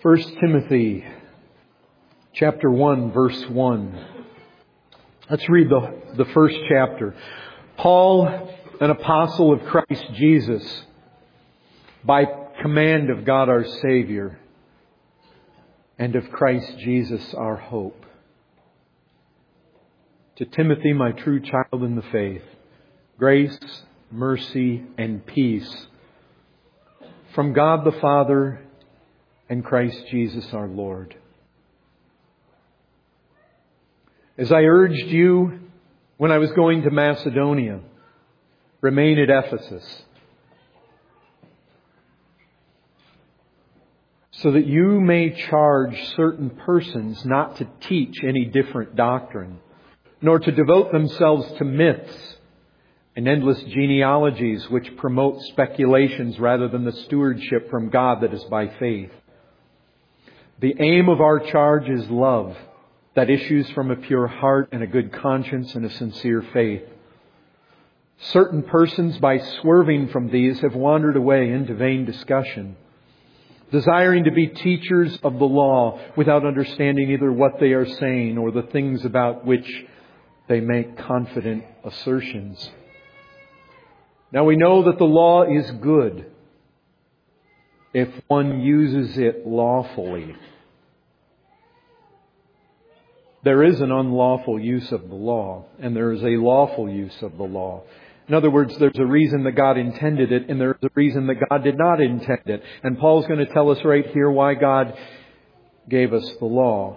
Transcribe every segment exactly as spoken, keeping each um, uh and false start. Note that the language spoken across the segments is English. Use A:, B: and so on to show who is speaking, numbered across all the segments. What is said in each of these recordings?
A: First Timothy chapter one, verse one. Let's read the, the first chapter. Paul, an apostle of Christ Jesus, by command of God our Savior, and of Christ Jesus our hope. To Timothy, my true child in the faith, grace, mercy, and peace from God the Father and Christ Jesus our Lord. As I urged you when I was going to Macedonia, remain at Ephesus, so that you may charge certain persons not to teach any different doctrine, nor to devote themselves to myths and endless genealogies which promote speculations rather than the stewardship from God that is by faith. The aim of our charge is love that issues from a pure heart and a good conscience and a sincere faith. Certain persons, by swerving from these, have wandered away into vain discussion, desiring to be teachers of the law without understanding either what they are saying or the things about which they make confident assertions. Now we know that the law is good if one uses it lawfully. There is an unlawful use of the law, and there is a lawful use of the law. In other words, there's a reason that God intended it, and there's a reason that God did not intend it. And Paul's going to tell us right here why God gave us the law.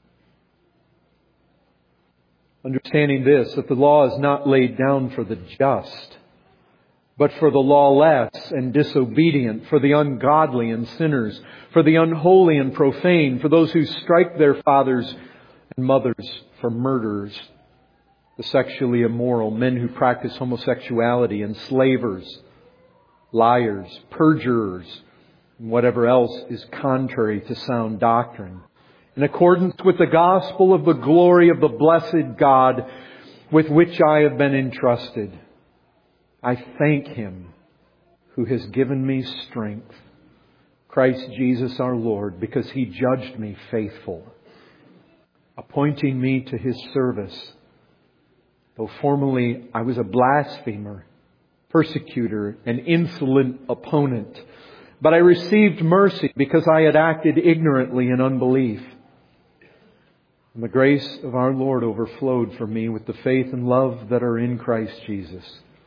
A: Understanding this, that the law is not laid down for the just, but for the lawless and disobedient, for the ungodly and sinners, for the unholy and profane, for those who strike their fathers and mothers, for murderers, the sexually immoral, men who practice homosexuality, enslavers, liars, perjurers, and whatever else is contrary to sound doctrine. In accordance with the gospel of the glory of the blessed God with which I have been entrusted, I thank Him who has given me strength, Christ Jesus our Lord, because He judged me faithful, appointing me to His service. Though formerly I was a blasphemer, persecutor, and insolent opponent, but I received mercy because I had acted ignorantly in unbelief. And the grace of our Lord overflowed for me with the faith and love that are in Christ Jesus.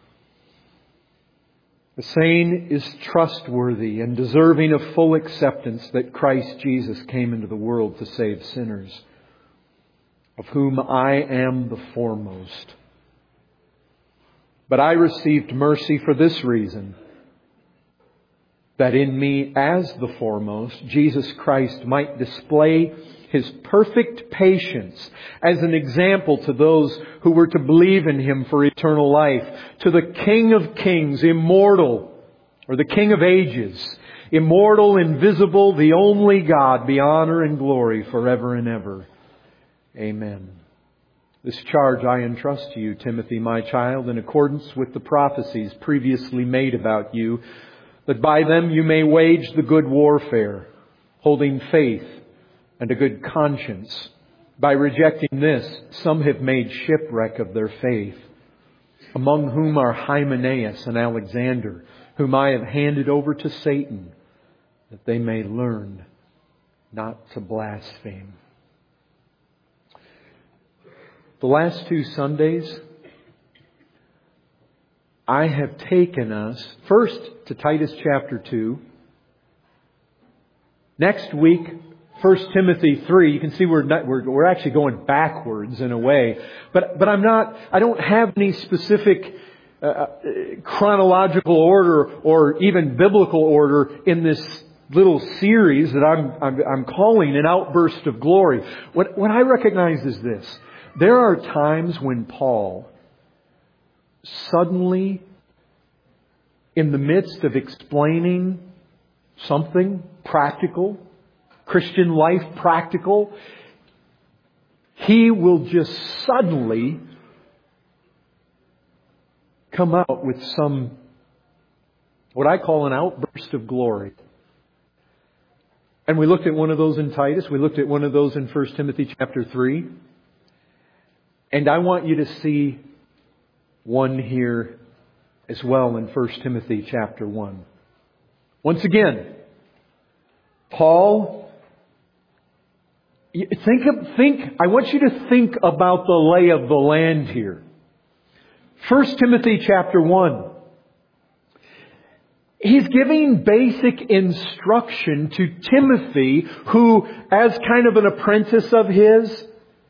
A: The saying is trustworthy and deserving of full acceptance that Christ Jesus came into the world to save sinners, of whom I am the foremost. But I received mercy for this reason, that in me as the foremost, Jesus Christ might display His perfect patience as an example to those who were to believe in Him for eternal life, to the King of Kings, immortal, or the King of ages, immortal, invisible, the only God, be honor and glory forever and ever. Amen. This charge I entrust to you, Timothy, my child, in accordance with the prophecies previously made about you, that by them you may wage the good warfare, holding faith and a good conscience. By rejecting this, some have made shipwreck of their faith, among whom are Hymenaeus and Alexander, whom I have handed over to Satan, that they may learn not to blaspheme. The last two Sundays, I have taken us first to Titus chapter two. Next week, First Timothy three. You can see we're not, we're we're actually going backwards in a way, but but I'm not. I don't have any specific uh, chronological order or even biblical order in this little series that I'm I'm, I'm calling an outburst of glory. What what I recognize is this. There are times when Paul suddenly, in the midst of explaining something practical, Christian life practical, he will just suddenly come out with some, what I call an outburst of glory. And we looked at one of those in Titus. We looked at one of those in First Timothy chapter three. And I want you to see one here as well in First Timothy chapter one. Once again, Paul, think of, think, I want you to think about the lay of the land here. First Timothy chapter one. He's giving basic instruction to Timothy, who, as kind of an apprentice of his,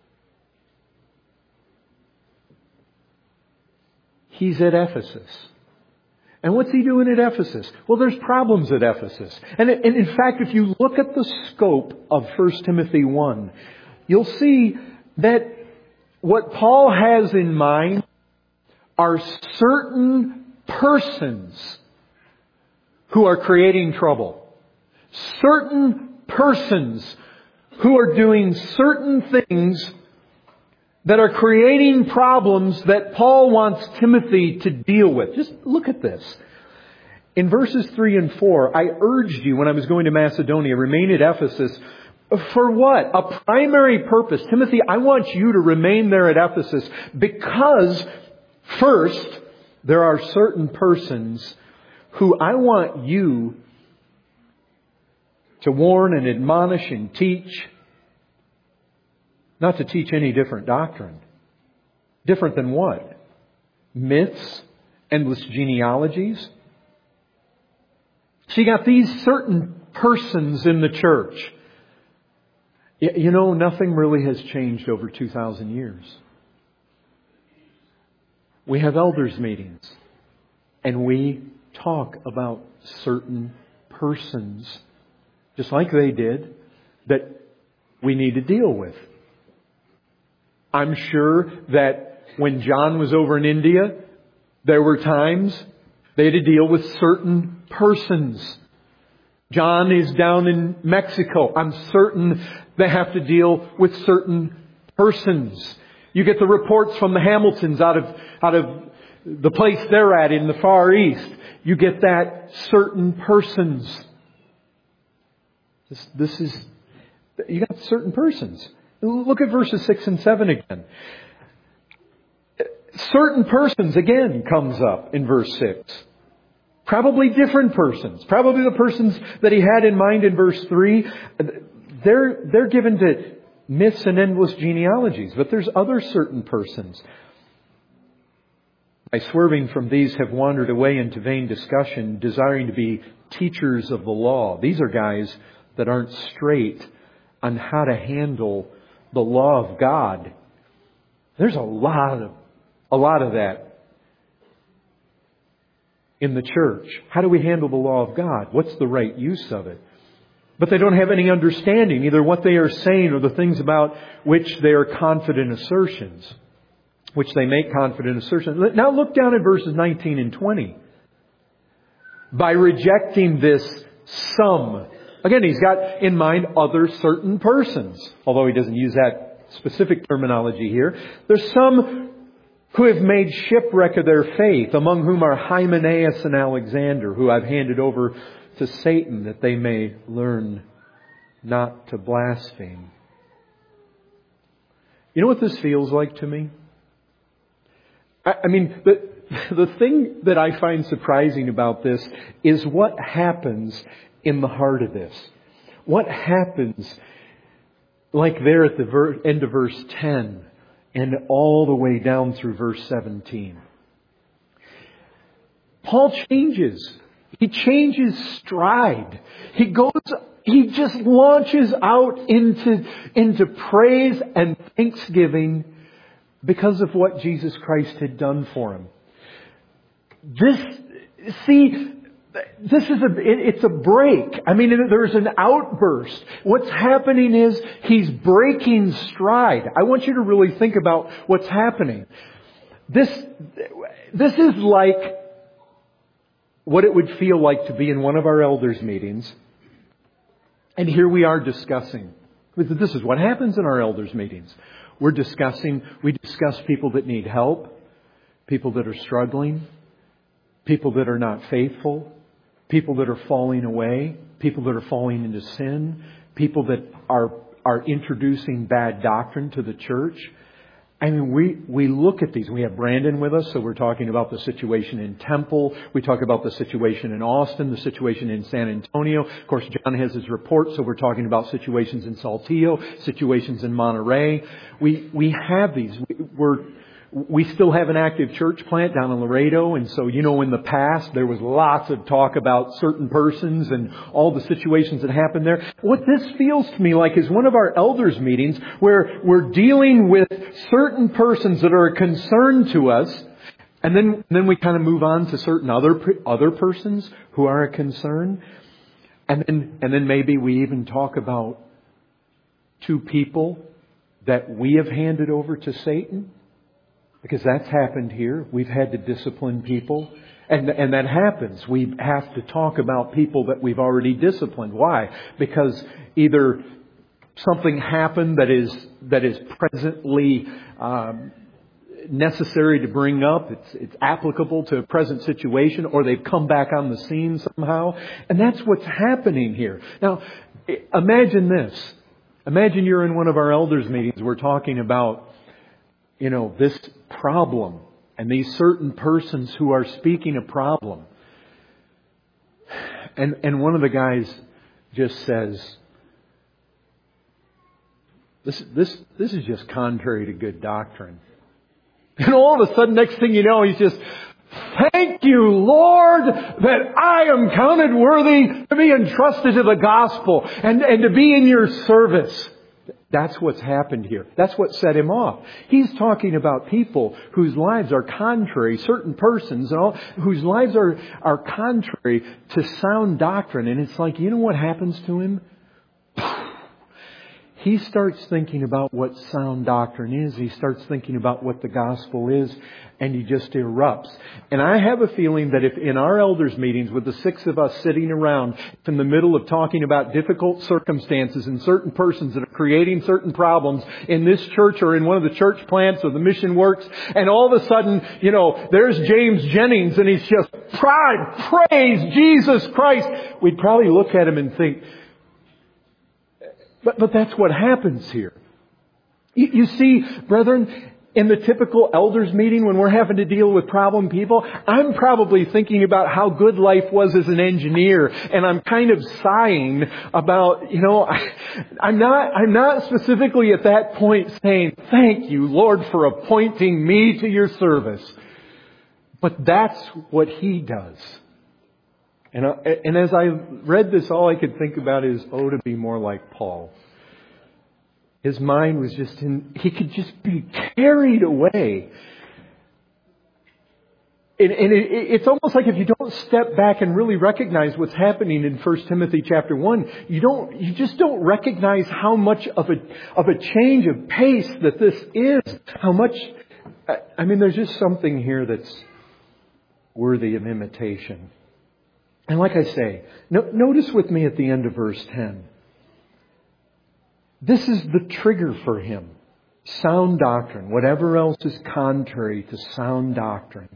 A: he's at Ephesus. And what's he doing at Ephesus? Well, there's problems at Ephesus. And in fact, if you look at the scope of First Timothy one, you'll see that what Paul has in mind are certain persons who are creating trouble. Certain persons who are doing certain things that are creating problems that Paul wants Timothy to deal with. Just look at this. In verses three and four, I urged you when I was going to Macedonia, remain at Ephesus. For what? A primary purpose. Timothy, I want you to remain there at Ephesus because, first, there are certain persons who I want you to warn and admonish and teach. Not to teach any different doctrine. Different than what? Myths, endless genealogies. So you got these certain persons in the church. You know, nothing really has changed over two thousand years. We have elders meetings. And we talk about certain persons, just like they did, that we need to deal with. I'm sure that when John was over in India, there were times they had to deal with certain persons. John is down in Mexico. I'm certain they have to deal with certain persons. You get the reports from the Hamiltons out of, out of the place they're at in the Far East. You get that certain persons. This, this is, you got certain persons. Look at verses six and seven again. Certain persons again comes up in verse six. Probably different persons. Probably the persons that he had in mind in verse three. They're, they're given to myths and endless genealogies. But there's other certain persons. By swerving from these have wandered away into vain discussion, desiring to be teachers of the law. These are guys that aren't straight on how to handle the law of God. There's a lot of, a lot of that in the church. How do we handle the law of God? What's the right use of it? But they don't have any understanding, either what they are saying or the things about which they are confident assertions. Which they make confident assertions. Now look down at verses nineteen and twenty. By rejecting this, some. Again, he's got in mind other certain persons. Although he doesn't use that specific terminology here. There's some who have made shipwreck of their faith, among whom are Hymenaeus and Alexander, who I've handed over to Satan that they may learn not to blaspheme. You know what this feels like to me? I mean, the, the thing that I find surprising about this is what happens in the heart of this. What happens, like there at the ver- end of verse ten and all the way down through verse seventeen. Paul changes. He changes stride. He goes, he just launches out into, into praise and thanksgiving because of what Jesus Christ had done for him. This, see, this is a, it's a break. I mean, there's an outburst. What's happening is he's breaking stride. I want you to really think about what's happening. This, this is like what it would feel like to be in one of our elders' meetings. And here we are discussing. This is what happens in our elders' meetings. We're discussing, we discuss people that need help, people that are struggling, people that are not faithful, people that are falling away, people that are falling into sin, people that are are introducing bad doctrine to the church. I mean, we, we look at these. We have Brandon with us, so we're talking about the situation in Temple. We talk about the situation in Austin, the situation in San Antonio. Of course, John has his report, so we're talking about situations in Saltillo, situations in Monterey. We, we have these. We're, we still have an active church plant down in Laredo, and so, you know, in the past, there was lots of talk about certain persons and all the situations that happened there. What this feels to me like is one of our elders' meetings where we're dealing with certain persons that are a concern to us, and then, then we kind of move on to certain other, other persons who are a concern. And then, and then maybe we even talk about two people that we have handed over to Satan. Because that's happened here. We've had to discipline people. And, and that happens. We have to talk about people that we've already disciplined. Why? Because either something happened that is, that is presently um, necessary to bring up. It's, it's applicable to a present situation, or they've come back on the scene somehow. And that's what's happening here. Now, imagine this. Imagine you're in one of our elders' meetings. We're talking about, you know, this problem and these certain persons who are speaking a problem. And and one of the guys just says, this this this is just contrary to good doctrine. And all of a sudden, next thing you know, he's just, thank you, Lord, that I am counted worthy to be entrusted to the gospel and, and to be in your service. That's what's happened here. That's what set him off. He's talking about people whose lives are contrary, certain persons and all, whose lives are, are contrary to sound doctrine. And it's like, you know what happens to him? He starts thinking about what sound doctrine is. He starts thinking about what the gospel is. And he just erupts. And I have a feeling that if in our elders meetings with the six of us sitting around in the middle of talking about difficult circumstances and certain persons that are creating certain problems in this church or in one of the church plants or the mission works, and all of a sudden, you know, there's James Jennings and he's just, pride, praise Jesus Christ. We'd probably look at him and think, But, but that's what happens here. You, you see, brethren, in the typical elders meeting when we're having to deal with problem people, I'm probably thinking about how good life was as an engineer, and I'm kind of sighing about, you know, I, I'm not, I'm not specifically at that point saying, thank you, Lord, for appointing me to your service. But that's what he does. And, I, and as I read this, all I could think about is, oh, to be more like Paul. His mind was just in, he could just be carried away. And, and it, it's almost like if you don't step back and really recognize what's happening in First Timothy chapter one, you don't, you just don't recognize how much of a, of a change of pace that this is. How much, I mean, there's just something here that's worthy of imitation. And like I say, no, notice with me at the end of verse ten. This is the trigger for him. Sound doctrine. Whatever else is contrary to sound doctrine.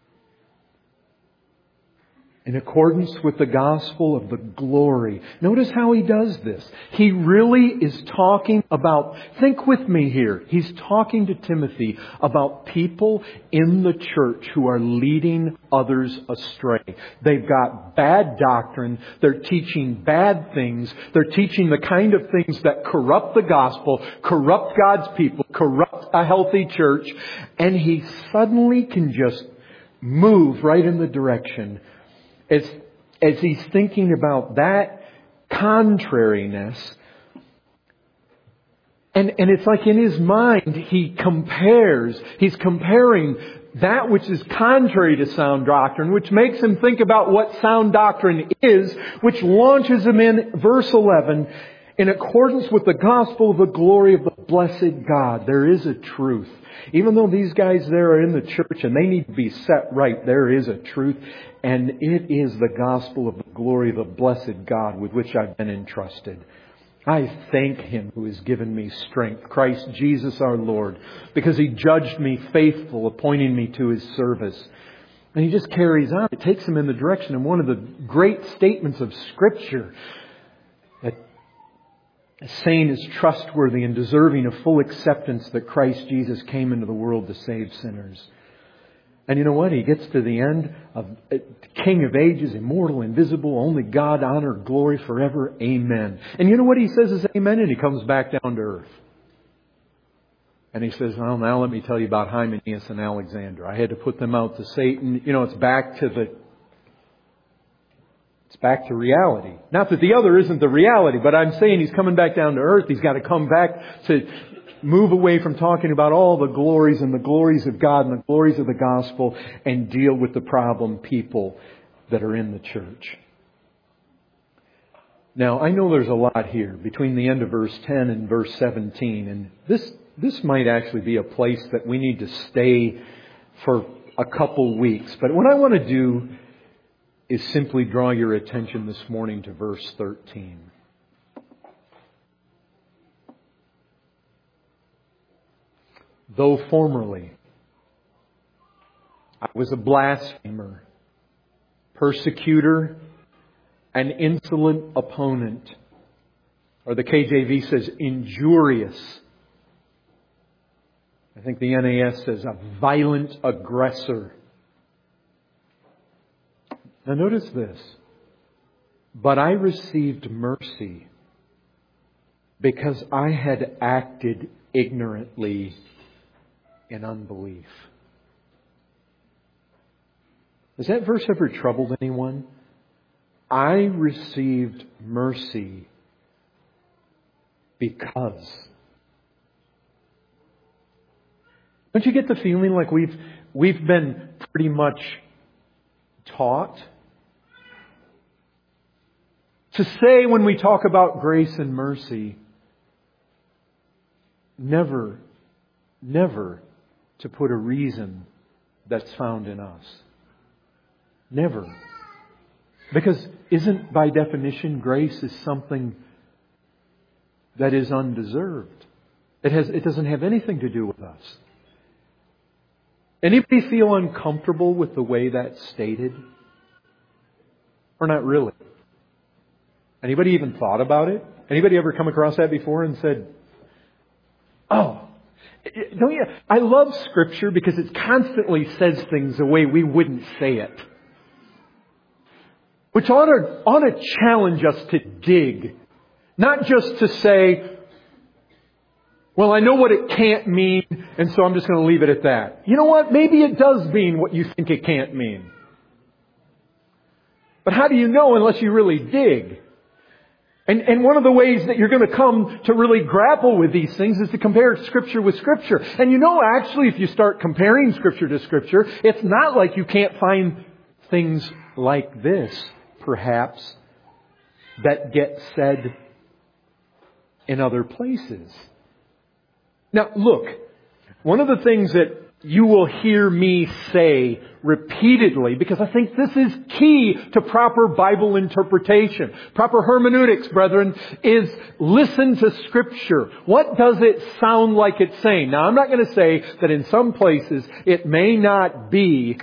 A: In accordance with the gospel of the glory. Notice how he does this. He really is talking about, think with me here. He's talking to Timothy about people in the church who are leading others astray. They've got bad doctrine. They're teaching bad things. They're teaching the kind of things that corrupt the gospel, corrupt God's people, corrupt a healthy church. And he suddenly can just move right in the direction As, as he's thinking about that contrariness. And, and it's like in his mind, he compares, he's comparing that which is contrary to sound doctrine, which makes him think about what sound doctrine is, which launches him in verse eleven, in accordance with the gospel of the glory of the blessed God. There is a truth. Even though these guys there are in the church and they need to be set right, there is a truth. And it is the gospel of the glory of the blessed God with which I've been entrusted. I thank Him who has given me strength, Christ Jesus our Lord, because He judged me faithful, appointing me to His service. And he just carries on. It takes him in the direction of one of the great statements of Scripture. That saying is trustworthy and deserving of full acceptance that Christ Jesus came into the world to save sinners. And you know what? He gets to the end of King of ages, immortal, invisible, only God, honor, glory forever. Amen. And you know what he says is amen? And he comes back down to earth. And he says, well, now let me tell you about Hymenaeus and Alexander. I had to put them out to Satan. You know, it's back to the It's back to reality. Not that the other isn't the reality, but I'm saying he's coming back down to earth. He's got to come back to move away from talking about all the glories and the glories of God and the glories of the gospel and deal with the problem people that are in the church. Now, I know there's a lot here between the end of verse ten and verse seventeen. And this, this might actually be a place that we need to stay for a couple weeks. But what I want to do is simply draw your attention this morning to verse thirteen. Though formerly I was a blasphemer, persecutor, an insolent opponent, or the K J V says injurious. I think the N A S says a violent aggressor. Now notice this. But I received mercy because I had acted ignorantly in unbelief. Has that verse ever troubled anyone? I received mercy because. Don't you get the feeling like we've we've been pretty much taught to say when we talk about grace and mercy, never, never to put a reason that's found in us. Never. Because isn't by definition grace is something that is undeserved. It has, it doesn't have anything to do with us. Anybody feel uncomfortable with the way that's stated? Or not really? Anybody even thought about it? Anybody ever come across that before and said, oh, don't you? I love Scripture because it constantly says things the way we wouldn't say it. Which ought to, ought to challenge us to dig. Not just to say, well, I know what it can't mean, and so I'm just going to leave it at that. You know what? Maybe it does mean what you think it can't mean. But how do you know unless you really dig? And, and one of the ways that you're going to come to really grapple with these things is to compare Scripture with Scripture. And you know, actually, if you start comparing Scripture to Scripture, it's not like you can't find things like this, perhaps, that get said in other places. Now, look, one of the things that you will hear me say repeatedly, because I think this is key to proper Bible interpretation. Proper hermeneutics, brethren, is listen to Scripture. What does it sound like it's saying? Now, I'm not going to say that in some places it may not be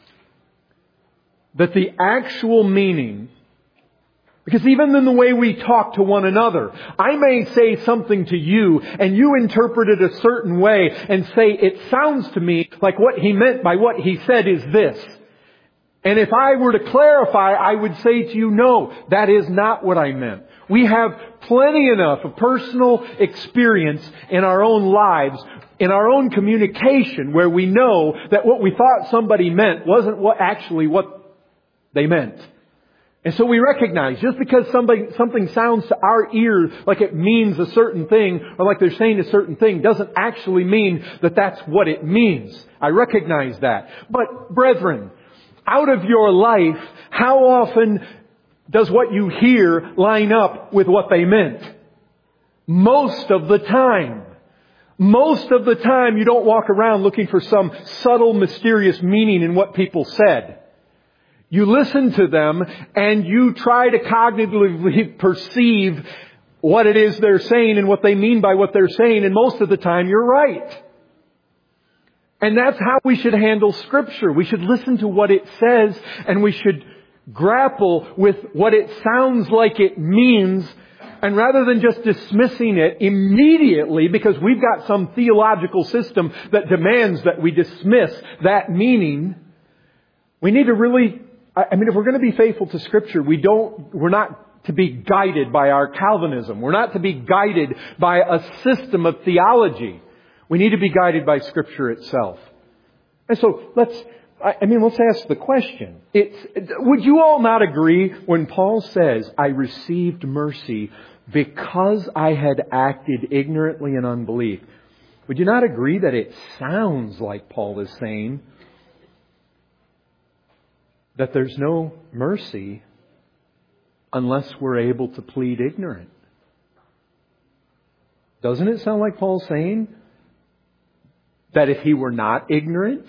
A: that the actual meaning, because even in the way we talk to one another, I may say something to you and you interpret it a certain way and say, it sounds to me like what he meant by what he said is this. And if I were to clarify, I would say to you, no, that is not what I meant. We have plenty enough of personal experience in our own lives, in our own communication, where we know that what we thought somebody meant wasn't what actually what they meant. And so we recognize just because somebody, something sounds to our ears like it means a certain thing or like they're saying a certain thing doesn't actually mean that that's what it means. I recognize that. But brethren, out of your life, how often does what you hear line up with what they meant? Most of the time. Most of the time you don't walk around looking for some subtle, mysterious meaning in what people said. You listen to them and you try to cognitively perceive what it is they're saying and what they mean by what they're saying. And most of the time you're right. And that's how we should handle Scripture. We should listen to what it says and we should grapple with what it sounds like it means And rather than just dismissing it immediately because we've got some theological system that demands that we dismiss that meaning, we need to really, I mean, if we're going to be faithful to Scripture, we don't, we're not to be guided by our Calvinism. We're not to be guided by a system of theology. We need to be guided by Scripture itself. And so let's, I mean, let's ask the question. It's, would you all not agree when Paul says, I received mercy because I had acted ignorantly in unbelief? Would you not agree that it sounds like Paul is saying that there's no mercy unless we're able to plead ignorant? Doesn't it sound like Paul's saying that if he were not ignorant,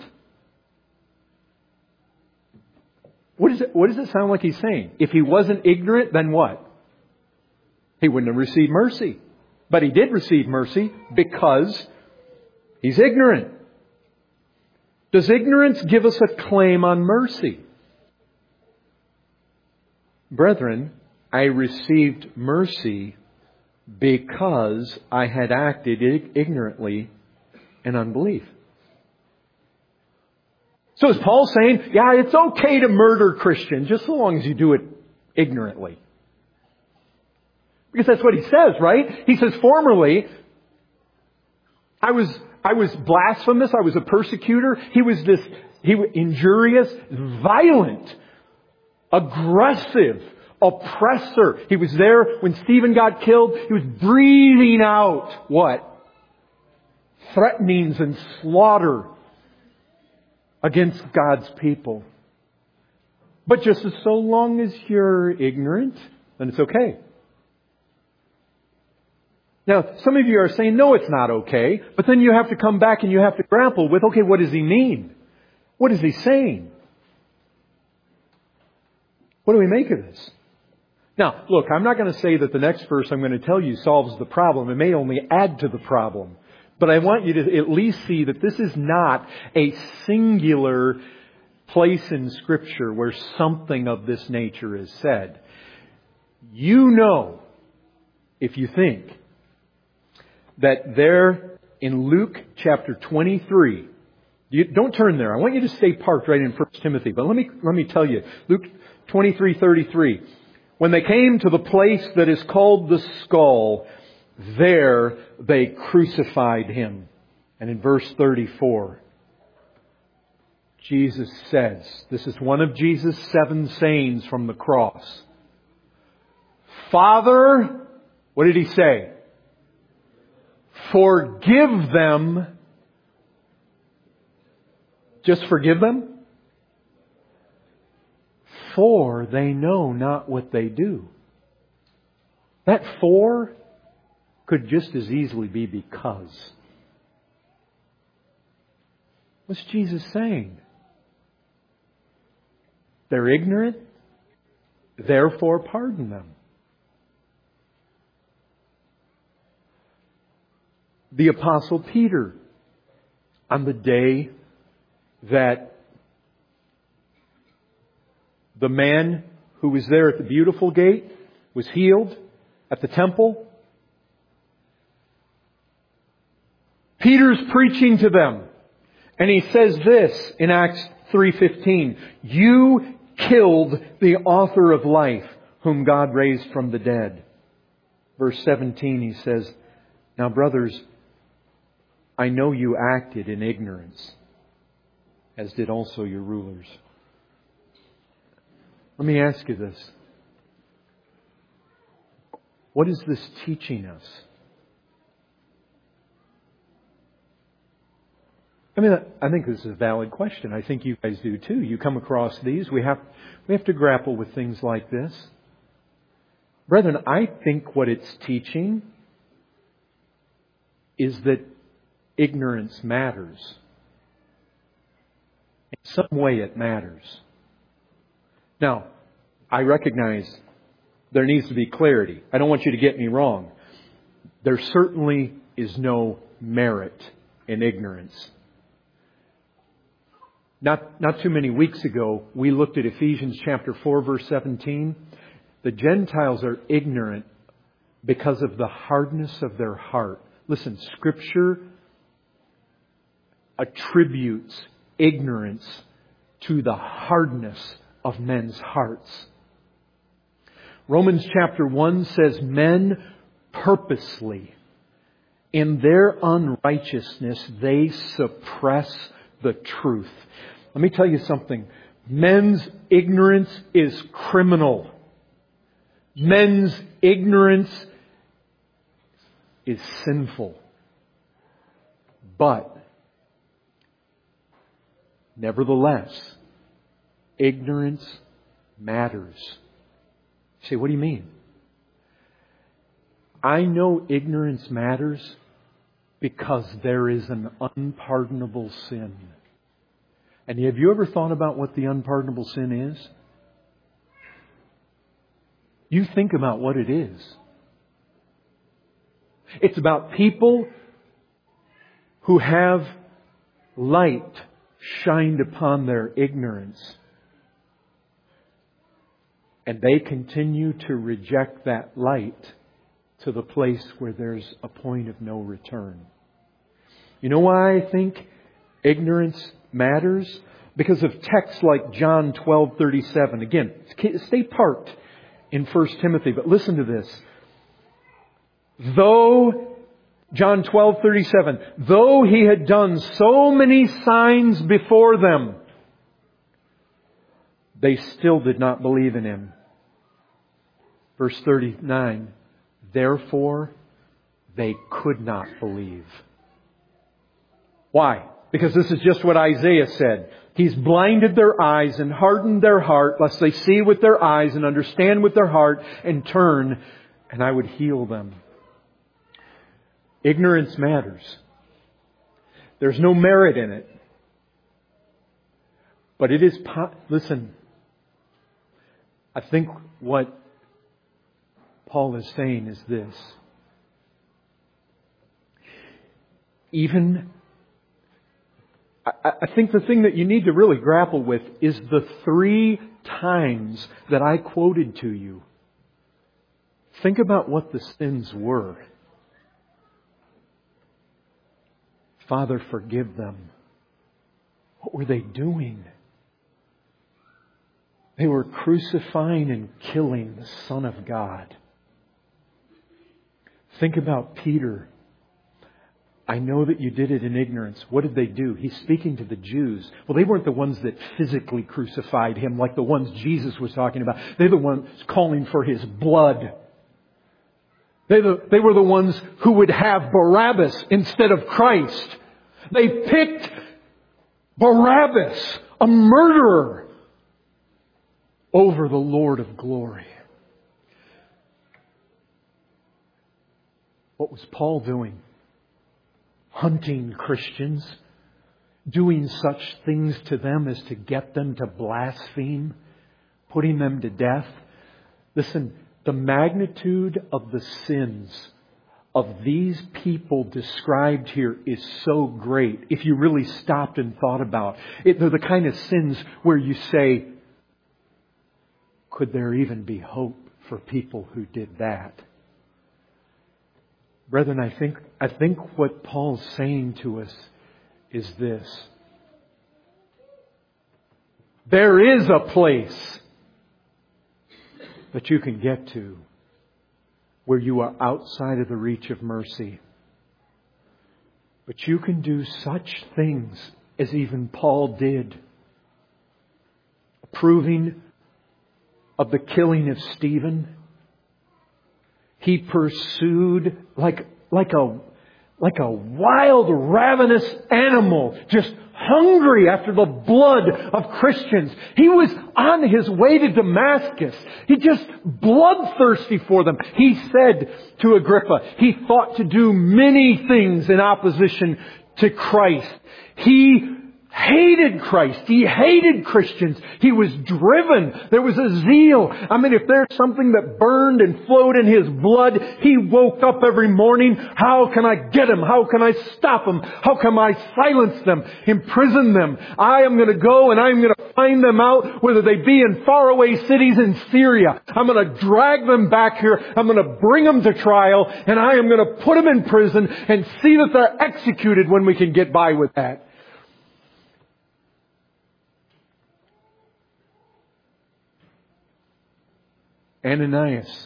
A: What, is it, what does it sound like he's saying? If he wasn't ignorant, then what? He wouldn't have received mercy. But he did receive mercy because he's ignorant. Does ignorance give us a claim on mercy? Brethren, I received mercy because I had acted ignorantly in unbelief. So is Paul saying, yeah, it's okay to murder Christians just so long as you do it ignorantly? Because that's what he says, right? He says, formerly, I was, I was blasphemous. I was a persecutor. He was this, he was injurious, violent, aggressive, oppressor. He was there when Stephen got killed. He was breathing out what? Threatenings and slaughter against God's people. But just as so long as you're ignorant, then it's okay. Now, some of you are saying, no, it's not okay. But then you have to come back and you have to grapple with, okay, what does he mean? What is he saying? What do we make of this? Now, look, I'm not going to say that the next verse I'm going to tell you solves the problem. It may only add to the problem. But I want you to at least see that this is not a singular place in Scripture where something of this nature is said. You know, if you think, that there in Luke chapter twenty-three, you, don't turn there. I want you to stay parked right in First Timothy. But let me, let me tell you, Luke twenty-three thirty-three. When they came to the place that is called the skull, there they crucified him. And in verse thirty-four, Jesus says, this is one of Jesus' seven sayings from the cross. Father, what did he say? Forgive them. Just forgive them? For they know not what they do. That for could just as easily be because. What's Jesus saying? They're ignorant, therefore pardon them. The Apostle Peter, on the day that the man who was there at the Beautiful Gate was healed at the temple, Peter's preaching to them. And he says this in Acts three fifteen. You killed the author of life, whom God raised from the dead. Verse seventeen, he says, now brothers, I know you acted in ignorance, as did also your rulers. Let me ask you this. What is this teaching us? I mean, I think this is a valid question. I think you guys do too. You come across these. We have, we have to grapple with things like this. Brethren, I think what it's teaching is that ignorance matters. In some way it matters. Now, I recognize there needs to be clarity. I don't want you to get me wrong. There certainly is no merit in ignorance. Not, not too many weeks ago, we looked at Ephesians chapter four, verse seventeen. The Gentiles are ignorant because of the hardness of their heart. Listen, Scripture attributes ignorance to the hardness of men's hearts. Romans chapter one says men purposely, in their unrighteousness, they suppress the truth. Let me tell you something. Men's ignorance is criminal. Men's ignorance is sinful. But, nevertheless, ignorance matters. You say, what do you mean? I know ignorance matters because there is an unpardonable sin. And have you ever thought about what the unpardonable sin is? You think about what it is. It's about people who have light shined upon their ignorance. And they continue to reject that light to the place where there's a point of no return. You know why I think ignorance matters? Because of texts like John twelve thirty-seven. Again, stay parked in First Timothy, but listen to this. Though, John twelve thirty-seven, though He had done so many signs before them, they still did not believe in Him. Verse thirty-nine, therefore they could not believe. Why? Because this is just what Isaiah said. He's blinded their eyes and hardened their heart, lest they see with their eyes and understand with their heart and turn, and I would heal them. Ignorance matters. There's no merit in it. But it is, po- listen, I think what Paul is saying is this. Even I, I think the thing that you need to really grapple with is the three times that I quoted to you. Think about what the sins were. Father, forgive them. What were they doing? They were crucifying and killing the Son of God. Think about Peter. I know that you did it in ignorance. What did they do? He's speaking to the Jews. Well, they weren't the ones that physically crucified Him like the ones Jesus was talking about. They're the ones calling for His blood. They, the, they were the ones who would have Barabbas instead of Christ. They picked Barabbas, a murderer, over the Lord of glory. What was Paul doing? Hunting Christians, doing such things to them as to get them to blaspheme, putting them to death. Listen, the magnitude of the sins of these people described here is so great. If you really stopped and thought about it, they're the kind of sins where you say, could there even be hope for people who did that? Brethren, I think, I think what Paul's saying to us is this. There is a place that you can get to where you are outside of the reach of mercy. But you can do such things as even Paul did. Approving of the killing of Stephen. He pursued like, like a, like a wild, ravenous animal, just hungry after the blood of Christians. He was on his way to Damascus. He just bloodthirsty for them. He said to Agrippa, he thought to do many things in opposition to Christ. He hated Christ. He hated Christians. He was driven. There was a zeal. I mean, if there's something that burned and flowed in his blood, he woke up every morning. How can I get them? How can I stop them? How can I silence them? Imprison them? I am going to go and I'm going to find them out, whether they be in faraway cities in Syria. I'm going to drag them back here. I'm going to bring them to trial, and I am going to put them in prison and see that they're executed when we can get by with that. Ananias,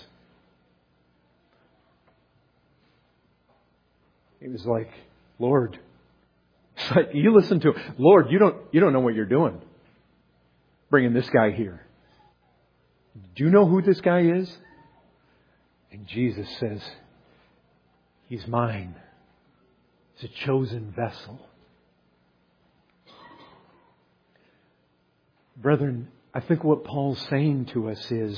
A: he was like, Lord, it's like, you listen to him. Lord, you don't, you don't know what you're doing, bringing this guy here. Do you know who this guy is? And Jesus says, he's mine. He's a chosen vessel. Brethren, I think what Paul's saying to us is,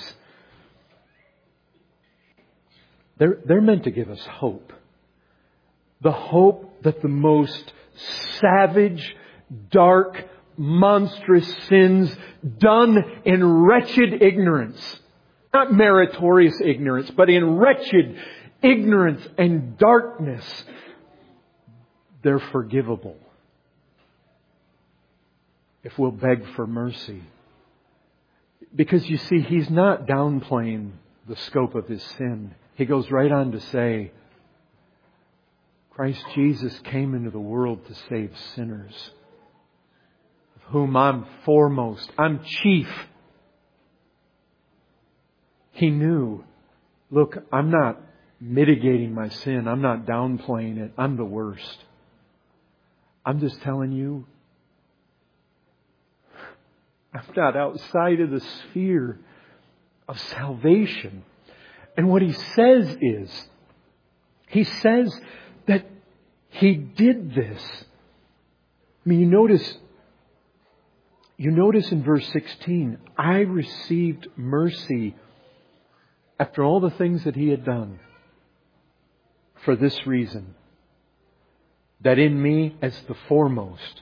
A: They're, they're meant to give us hope. The hope that the most savage, dark, monstrous sins done in wretched ignorance, not meritorious ignorance, but in wretched ignorance and darkness, they're forgivable if we'll beg for mercy. Because you see, he's not downplaying the scope of his sin. He goes right on to say, Christ Jesus came into the world to save sinners, of whom I'm foremost. I'm chief. He knew, look, I'm not mitigating my sin. I'm not downplaying it. I'm the worst. I'm just telling you, I'm not outside of the sphere of salvation. And what he says is, he says that he did this. I mean, you notice, you notice in verse sixteen, I received mercy after all the things that he had done for this reason, that in me as the foremost,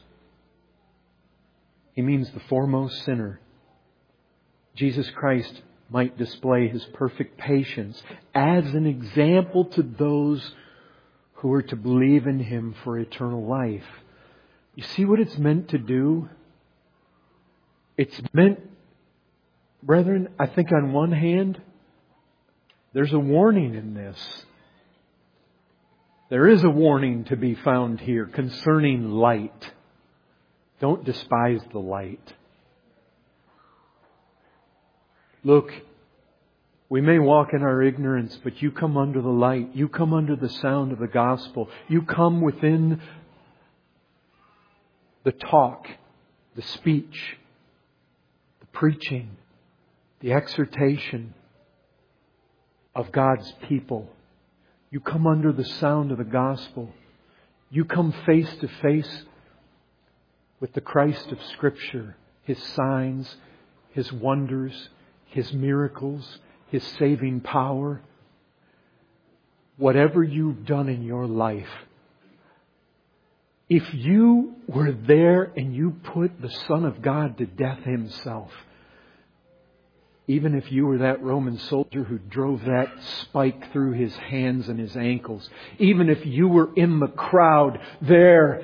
A: he means the foremost sinner, Jesus Christ might display His perfect patience as an example to those who are to believe in Him for eternal life. You see what it's meant to do? It's meant, brethren, I think on one hand, there's a warning in this. There is a warning to be found here concerning light. Don't despise the light. Look, we may walk in our ignorance, but you come under the light. You come under the sound of the gospel. You come within the talk, the speech, the preaching, the exhortation of God's people. You come under the sound of the gospel. You come face to face with the Christ of Scripture, His signs, His wonders, His miracles, His saving power. Whatever you've done in your life, if you were there and you put the Son of God to death Himself, even if you were that Roman soldier who drove that spike through his hands and his ankles, even if you were in the crowd there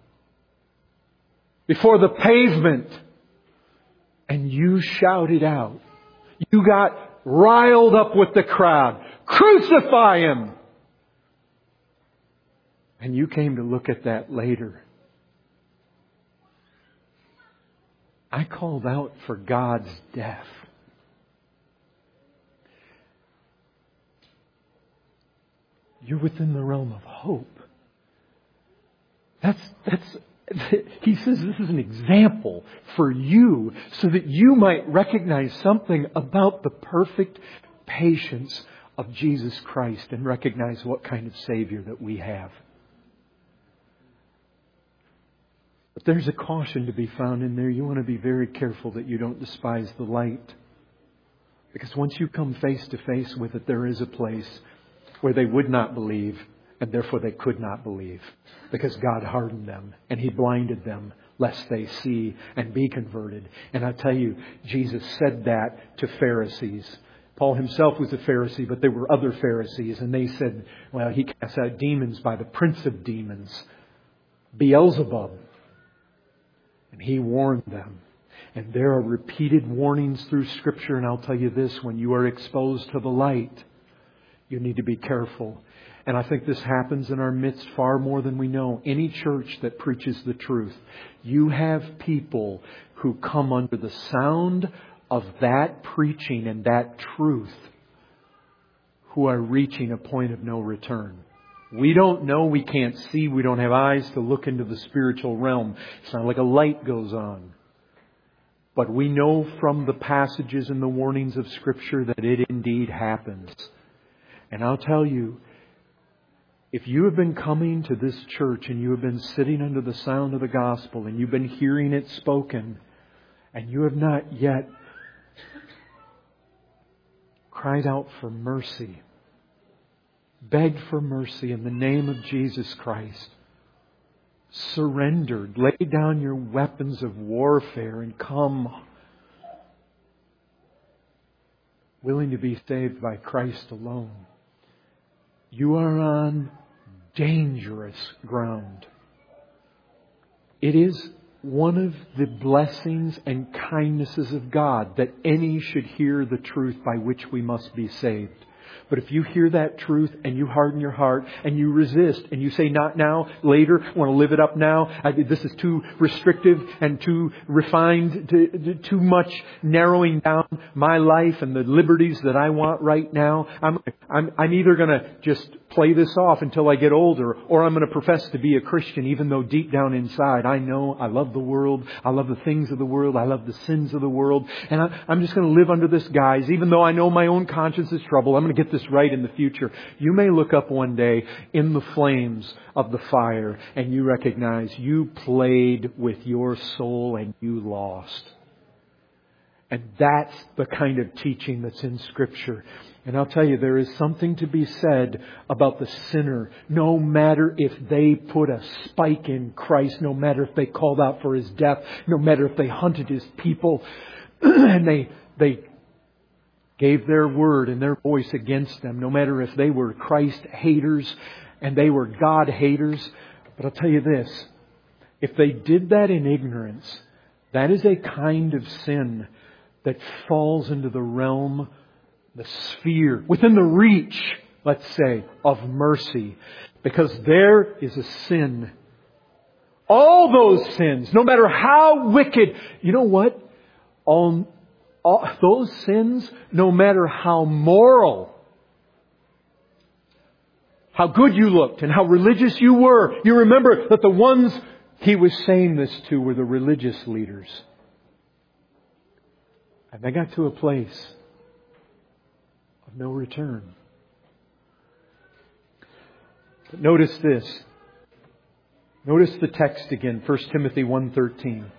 A: before the pavement and you shouted out, you got riled up with the crowd, crucify Him! And you came to look at that later. I called out for God's death. You're within the realm of hope. That's, that's, he says this is an example for you so that you might recognize something about the perfect patience of Jesus Christ and recognize what kind of Savior that we have. But there's a caution to be found in there. You want to be very careful that you don't despise the light. Because once you come face to face with it, there is a place where they would not believe, and therefore they could not believe. Because God hardened them, and He blinded them lest they see and be converted. And I tell you, Jesus said that to Pharisees. Paul himself was a Pharisee, but there were other Pharisees, and they said, well, he casts out demons by the prince of demons, Beelzebub. And he warned them. And there are repeated warnings through Scripture, and I'll tell you this, when you are exposed to the light, you need to be careful. And I think this happens in our midst far more than we know. Any church that preaches the truth, you have people who come under the sound of that preaching and that truth who are reaching a point of no return. We don't know, we can't see, we don't have eyes to look into the spiritual realm. It's not like a light goes on. But we know from the passages and the warnings of Scripture that it indeed happens. And I'll tell you, if you have been coming to this church and you have been sitting under the sound of the gospel and you've been hearing it spoken and you have not yet cried out for mercy, begged for mercy in the name of Jesus Christ, surrendered, lay down your weapons of warfare and come willing to be saved by Christ alone, you are on dangerous ground. It is one of the blessings and kindnesses of God that any should hear the truth by which we must be saved. But if you hear that truth and you harden your heart and you resist and you say, not now, later, I want to live it up now. I, this is too restrictive and too refined, to, to, too much narrowing down my life and the liberties that I want right now. I'm, I'm, I'm either going to just play this off until I get older, or I'm going to profess to be a Christian, even though deep down inside I know I love the world. I love the things of the world. I love the sins of the world. And I, I'm just going to live under this guise, even though I know my own conscience is troubled. I'm going to get this right in the future. You may look up one day in the flames of the fire and you recognize you played with your soul and you lost. And that's the kind of teaching that's in Scripture. And I'll tell you, there is something to be said about the sinner. No matter if they put a spike in Christ, no matter if they called out for His death, no matter if they hunted His people, and they they gave their word and their voice against them, no matter if they were Christ haters and they were God haters. But I'll tell you this, if they did that in ignorance, that is a kind of sin that falls into the realm, the sphere, within the reach, let's say, of mercy. Because there is a sin. All those sins, no matter how wicked, you know what? All, all those sins, no matter how moral, how good you looked and how religious you were, you remember that the ones He was saying this to were the religious leaders. And they got to a place of no return. But notice this. Notice the text again, First Timothy one thirteen.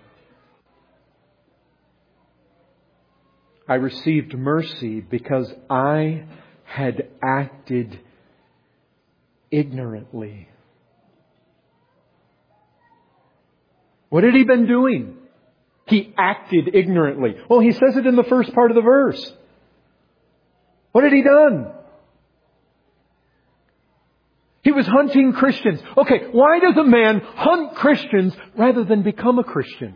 A: I received mercy because I had acted ignorantly. What had he been doing? He acted ignorantly. Well, he says it in the first part of the verse. What had he done? He was hunting Christians. Okay, why does a man hunt Christians rather than become a Christian?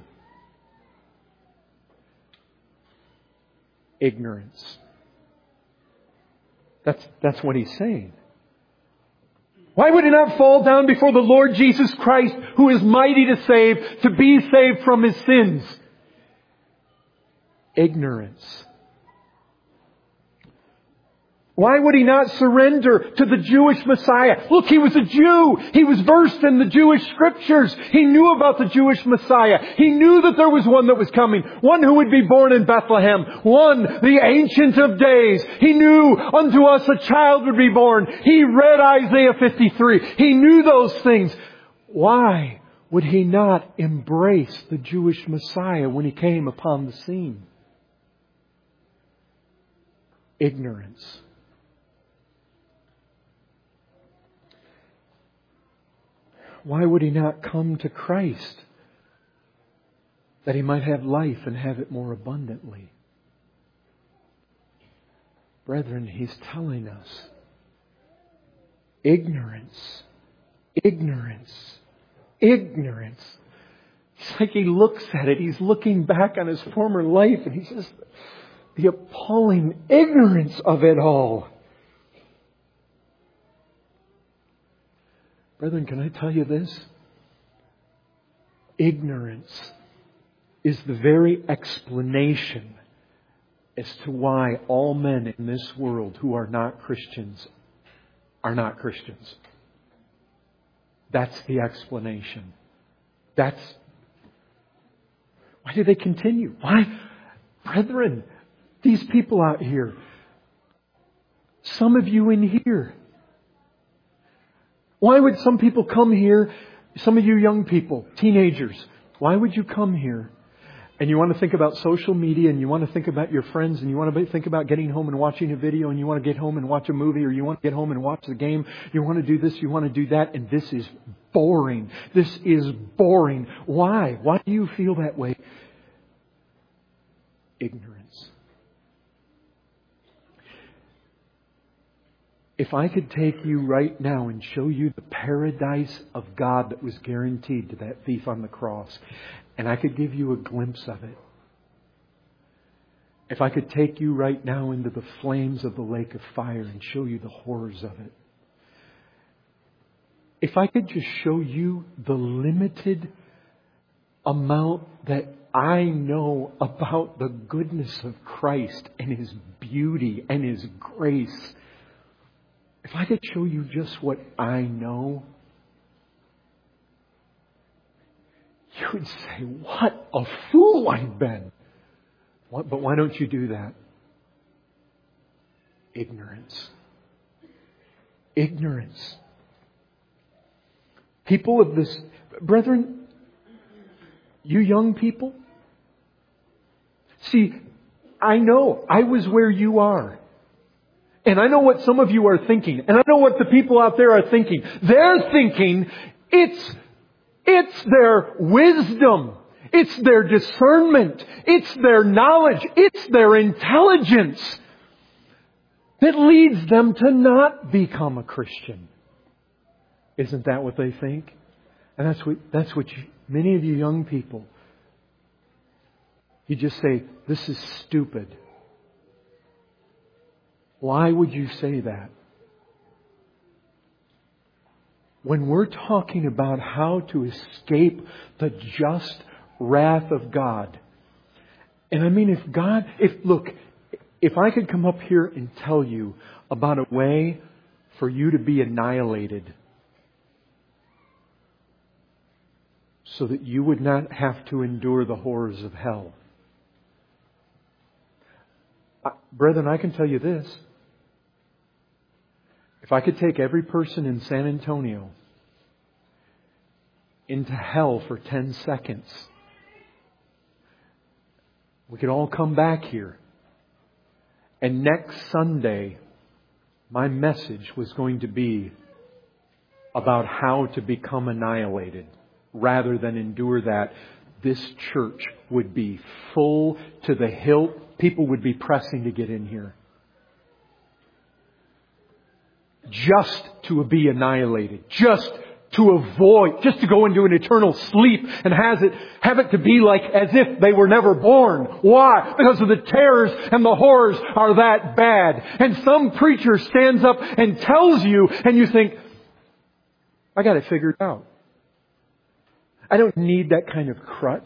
A: Ignorance. That's, that's what he's saying. Why would he not fall down before the Lord Jesus Christ, who is mighty to save, to be saved from his sins? Ignorance. Why would he not surrender to the Jewish Messiah? Look, he was a Jew. He was versed in the Jewish Scriptures. He knew about the Jewish Messiah. He knew that there was one that was coming. One who would be born in Bethlehem. One, the Ancient of Days. He knew unto us a child would be born. He read Isaiah fifty-three. He knew those things. Why would he not embrace the Jewish Messiah when he came upon the scene? Ignorance. Why would he not come to Christ that He might have life and have it more abundantly. Brethren, He's telling us, ignorance, ignorance, ignorance. It's like He looks at it, He's looking back on His former life, and He says, the appalling ignorance of it all. Brethren, can I tell you this? Ignorance is the very explanation as to why all men in this world who are not Christians are not Christians. That's the explanation. That's why do they continue? Why? Brethren, these people out here, some of you in here, why would some people come here, some of you young people, teenagers, why would you come here? And you want to think about social media, and you want to think about your friends, and you want to think about getting home and watching a video, and you want to get home and watch a movie, or you want to get home and watch the game. You want to do this, you want to do that, and this is boring. This is boring. Why? Why do you feel that way? Ignorance. If I could take you right now and show you the paradise of God that was guaranteed to that thief on the cross, and I could give you a glimpse of it. If I could take you right now into the flames of the lake of fire and show you the horrors of it. If I could just show you the limited amount that I know about the goodness of Christ and His beauty and His grace. If I could show you just what I know, you would say, what a fool I've been. What, but why don't you do that? Ignorance. Ignorance. People of this, brethren, you young people, see, I know I was where you are. And I know what some of you are thinking. And I know what the people out there are thinking. They're thinking it's, it's their wisdom. It's their discernment. It's their knowledge. It's their intelligence that leads them to not become a Christian. Isn't that what they think? And that's what, that's what you, many of you young people, you just say, this is stupid. Why would you say that? When we're talking about how to escape the just wrath of God, and I mean if God, if look, if I could come up here and tell you about a way for you to be annihilated so that you would not have to endure the horrors of hell. Uh, brethren, I can tell you this. If I could take every person in San Antonio into hell for ten seconds, we could all come back here. And next Sunday, my message was going to be about how to become annihilated. Rather than endure that, this church would be full to the hilt. People would be pressing to get in here. Just to be annihilated. Just to avoid, just to go into an eternal sleep and has it, have it to be like as if they were never born. Why? Because of the terrors and the horrors are that bad. And some preacher stands up and tells you, and you think, I got it figured out. I don't need that kind of crutch.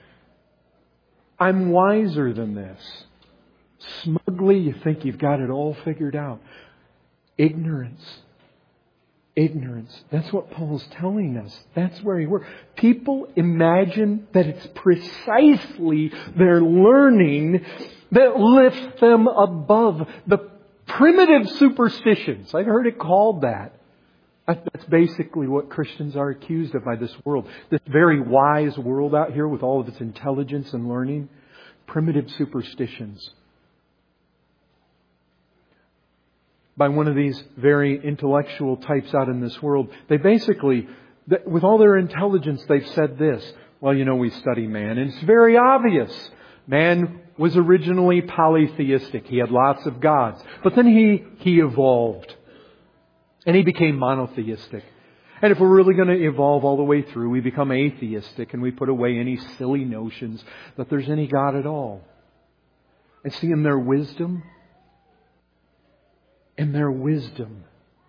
A: I'm wiser than this. Smugly, you think you've got it all figured out. Ignorance. Ignorance. That's what Paul's telling us. That's where he works. People imagine that it's precisely their learning that lifts them above the primitive superstitions. I've heard it called that. That's basically what Christians are accused of by this world. This very wise world out here with all of its intelligence and learning. Primitive superstitions. By one of these very intellectual types out in this world. They basically, with all their intelligence, they've said this. Well, you know, we study man, and it's very obvious. Man was originally polytheistic. He had lots of gods. But then he, he evolved. And he became monotheistic. And if we're really going to evolve all the way through, we become atheistic and we put away any silly notions that there's any God at all. And see, in their wisdom, in their wisdom,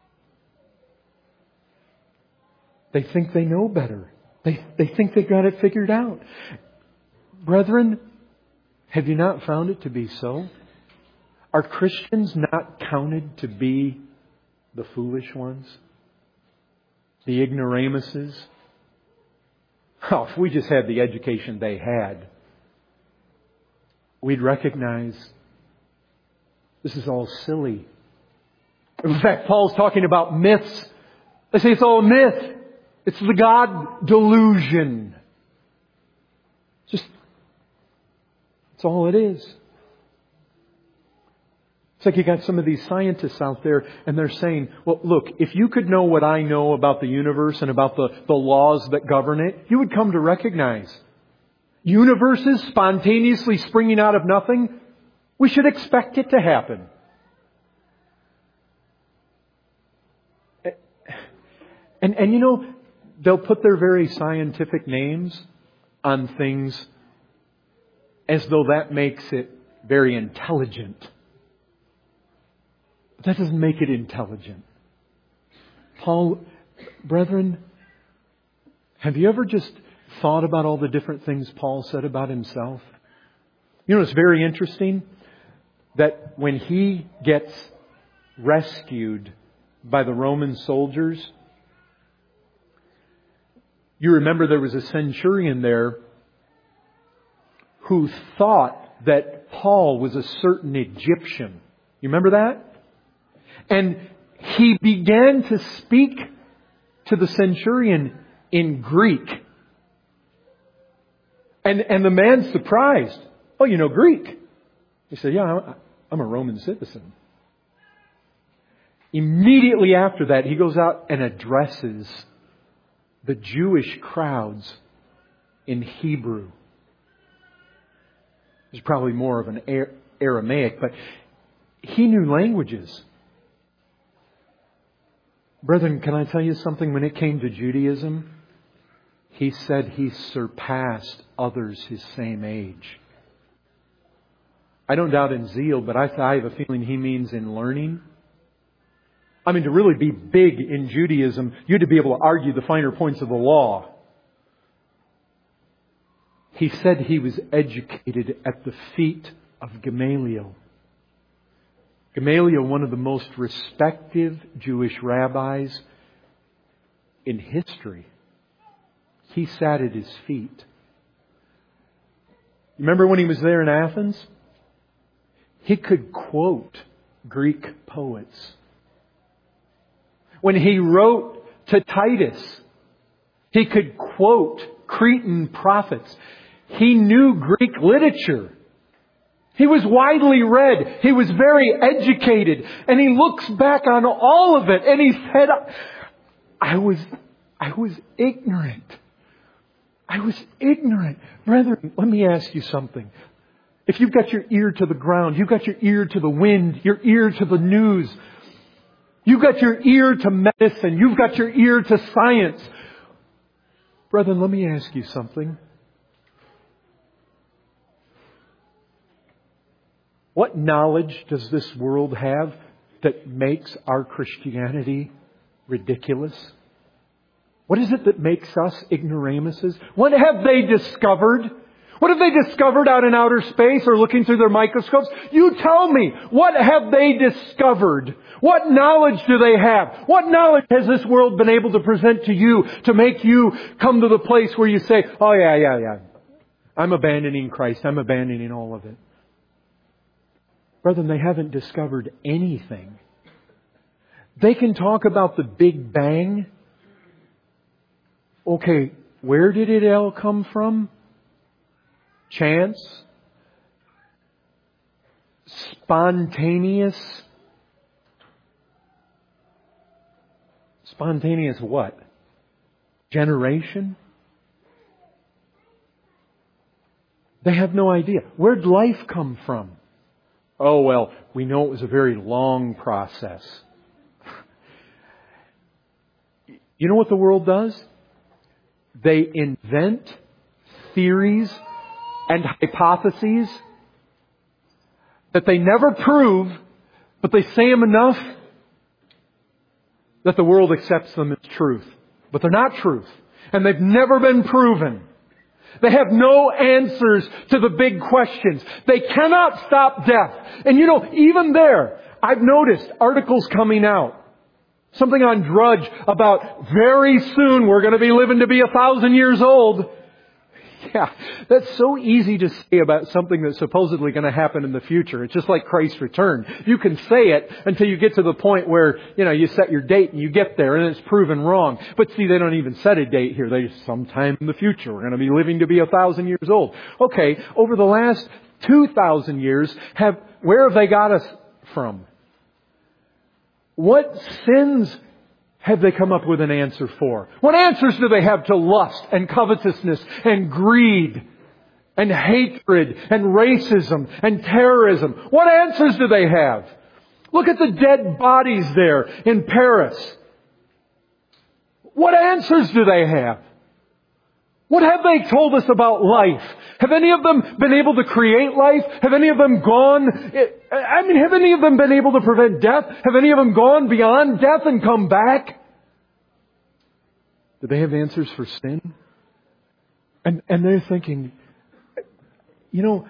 A: they think they know better. They, they think they've got it figured out. Brethren, have you not found it to be so? Are Christians not counted to be the foolish ones? The ignoramuses? Oh, if we just had the education they had, we'd recognize this is all silly. In fact, Paul's talking about myths. They say it's all a myth. It's the God delusion. Just, that's all it is. It's like you got some of these scientists out there and they're saying, well, look, if you could know what I know about the universe and about the, the laws that govern it, you would come to recognize universes spontaneously springing out of nothing. We should expect it to happen. And, and you know, they'll put their very scientific names on things as though that makes it very intelligent. But that doesn't make it intelligent. Paul, brethren, have you ever just thought about all the different things Paul said about himself? You know, it's very interesting that when he gets rescued by the Roman soldiers, you remember there was a centurion there who thought that Paul was a certain Egyptian. You remember that? And he began to speak to the centurion in Greek. And, and the man's surprised. Oh, you know Greek? He said, yeah, I'm a Roman citizen. Immediately after that, he goes out and addresses the Jewish crowds in Hebrew. It's probably more of an Aramaic, but he knew languages. Brethren, can I tell you something? When it came to Judaism, he said he surpassed others his same age. I don't doubt in zeal, but I, I have a feeling he means in learning. I mean, to really be big in Judaism, you had to be able to argue the finer points of the law. He said he was educated at the feet of Gamaliel. Gamaliel, one of the most respected Jewish rabbis in history. He sat at his feet. Remember when he was there in Athens? He could quote Greek poets. When he wrote to Titus, he could quote Cretan prophets. He knew Greek literature. He was widely read. He was very educated. And he looks back on all of it and he said, I was, I was ignorant. I was ignorant. Brethren, let me ask you something. If you've got your ear to the ground, you've got your ear to the wind, your ear to the news, you've got your ear to medicine, you've got your ear to science. Brethren, let me ask you something. What knowledge does this world have that makes our Christianity ridiculous? What is it that makes us ignoramuses? What have they discovered? What have they discovered out in outer space or looking through their microscopes? You tell me, what have they discovered? What knowledge do they have? What knowledge has this world been able to present to you to make you come to the place where you say, oh yeah, yeah, yeah, I'm abandoning Christ. I'm abandoning all of it. Brethren, they haven't discovered anything. They can talk about the Big Bang. Okay, where did it all come from? Chance? Spontaneous? Spontaneous what? Generation? They have no idea. Where'd life come from? Oh, well, we know it was a very long process. You know what the world does? They invent theories and hypotheses that they never prove, but they say them enough that the world accepts them as truth. But they're not truth. And they've never been proven. They have no answers to the big questions. They cannot stop death. And you know, even there, I've noticed articles coming out. Something on Drudge about very soon we're going to be living to be a thousand years old. Yeah, that's so easy to say about something that's supposedly going to happen in the future. It's just like Christ's return. You can say it until you get to the point where, you know, you set your date and you get there and it's proven wrong. But see, they don't even set a date here. They just, sometime in the future, we're going to be living to be a thousand years old. Okay, over the last two thousand years, have where have they got us from? What sins have they come up with an answer for? What answers do they have to lust and covetousness and greed and hatred and racism and terrorism? What answers do they have? Look at the dead bodies there in Paris. What answers do they have? What have they told us about life? Have any of them been able to create life? Have any of them gone... I mean, have any of them been able to prevent death? Have any of them gone beyond death and come back? Do they have answers for sin? And and they're thinking, you know,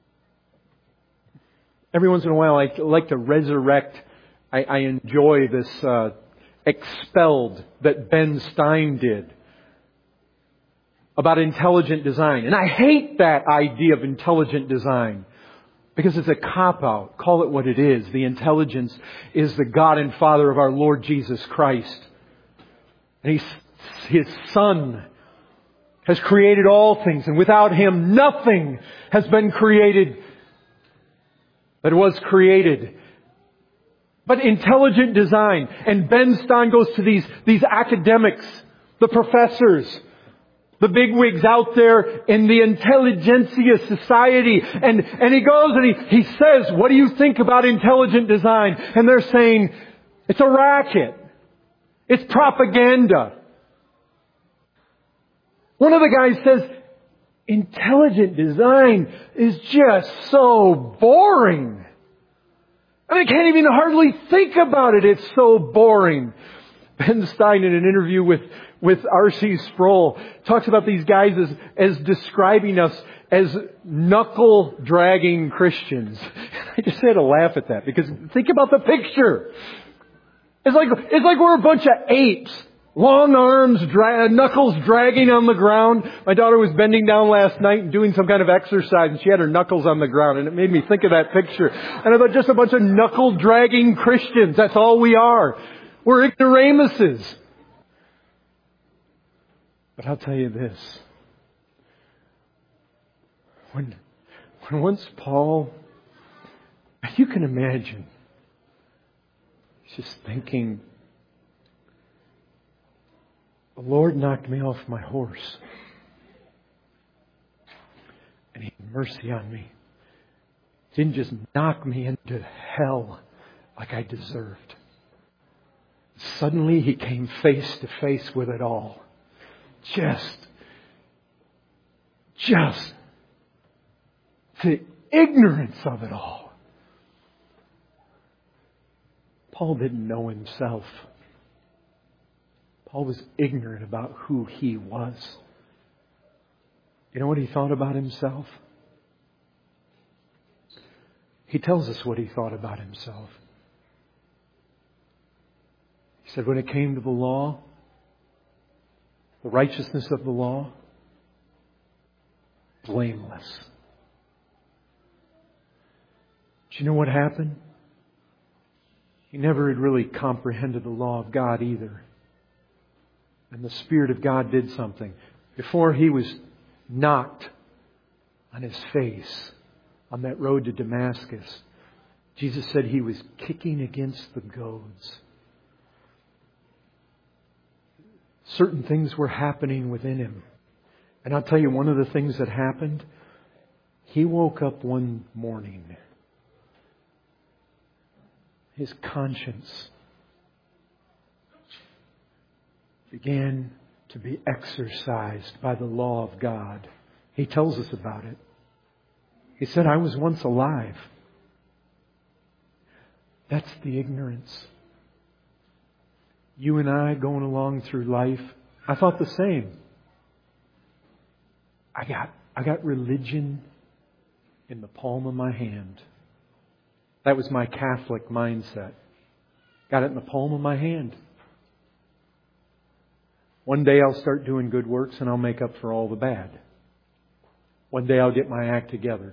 A: every once in a while I like to resurrect. I, I enjoy this uh, Expelled that Ben Stein did about intelligent design. And I hate that idea of intelligent design because it's a cop-out. Call it what it is. The intelligence is the God and Father of our Lord Jesus Christ. And He's, His Son has created all things. And without Him, nothing has been created that was created. But intelligent design. And Ben Stein goes to these, these academics, the professors, the bigwigs out there in the intelligentsia society. And, and he goes and he, he says, what do you think about intelligent design? And they're saying, it's a racket. It's propaganda. One of the guys says, intelligent design is just so boring. I mean, I can't even hardly think about it. It's so boring. Ben Stein, in an interview with, with R C Sproul, talks about these guys as, as describing us as knuckle-dragging Christians. I just had to laugh at that because think about the picture. It's like, it's like we're a bunch of apes. Long arms, dra- knuckles dragging on the ground. My daughter was bending down last night and doing some kind of exercise and she had her knuckles on the ground and it made me think of that picture. And I thought just a bunch of knuckle dragging Christians. That's all we are. We're ignoramuses. But I'll tell you this. When, when once Paul, you can imagine, he's just thinking, the Lord knocked me off my horse. And He had mercy on me. He didn't just knock me into hell like I deserved. Suddenly He came face to face with it all. Just, just the ignorance of it all. Paul didn't know himself. Paul was ignorant about who he was. You know what he thought about himself? He tells us what he thought about himself. He said when it came to the law, the righteousness of the law, blameless. Do you know what happened? He never had really comprehended the law of God either. And the Spirit of God did something. Before he was knocked on his face on that road to Damascus, Jesus said he was kicking against the goads. Certain things were happening within him. And I'll tell you, one of the things that happened He woke up one morning. His conscience began to be exercised by the law of God. He tells us about it. He said, I was once alive. That's the ignorance. You and I going along through life, I thought the same. I got, I got religion in the palm of my hand. That was my Catholic mindset. Got it in the palm of my hand. One day I'll start doing good works and I'll make up for all the bad. One day I'll get my act together.